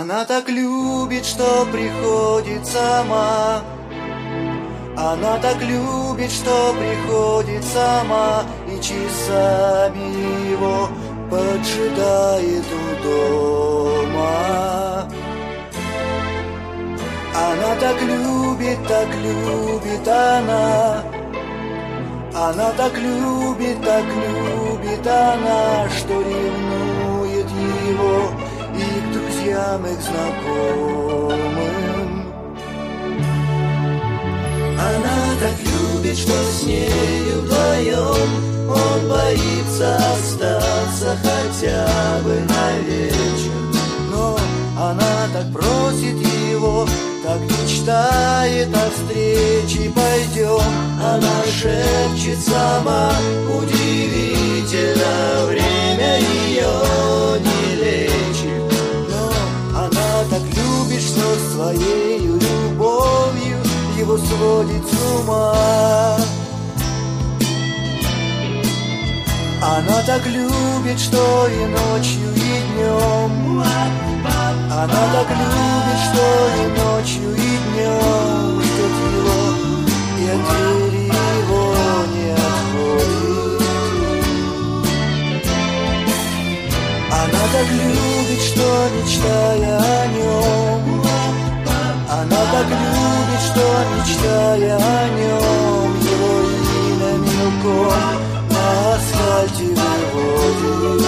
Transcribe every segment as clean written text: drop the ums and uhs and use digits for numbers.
Она так любит, что приходит сама. Она так любит, что приходит сама и часами его поджидает у дома. Она так любит она. Она так любит она, что ревнует его и к друзьям, и к знакомым. Она так любит, что с нею вдвоем он боится остаться хотя бы на вечер. Но она так просит его, так мечтает о встрече. Пойдем, она шепчет сама, удивительно, время ее не лечит. Но она так любит, что своею любовью его сводит с ума. Она так любит, что и ночью, и днем. Она так любит, что и ночью, и днем ждет его, и от двери его не отходит. Она так любит, что, мечтая о нем, она так любит, что, мечтая о нем, его имя мелком на асфальте выводит.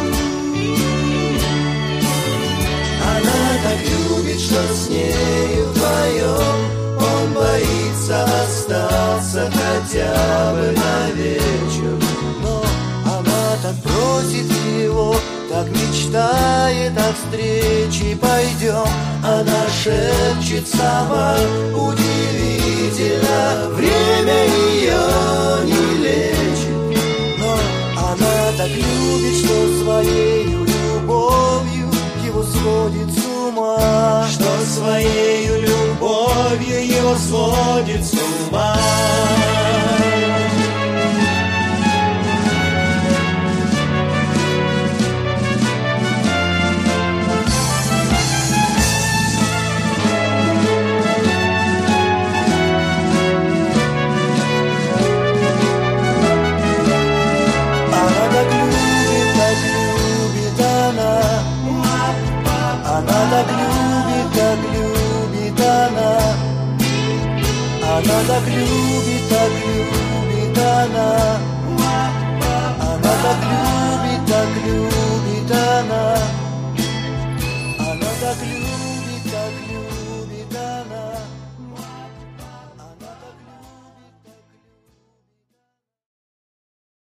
Она так любит, что с нею вдвоем он боится остаться хотя бы на вечер. Но она так просит его, так мечтает о встрече. Пойдем, она шепчет сама, удивительно, время ее не лечит. Но она так любит, что своею любовью его сводит с ума. Что своею любовью его сводит с ума. Она так любит она. Она так любит она.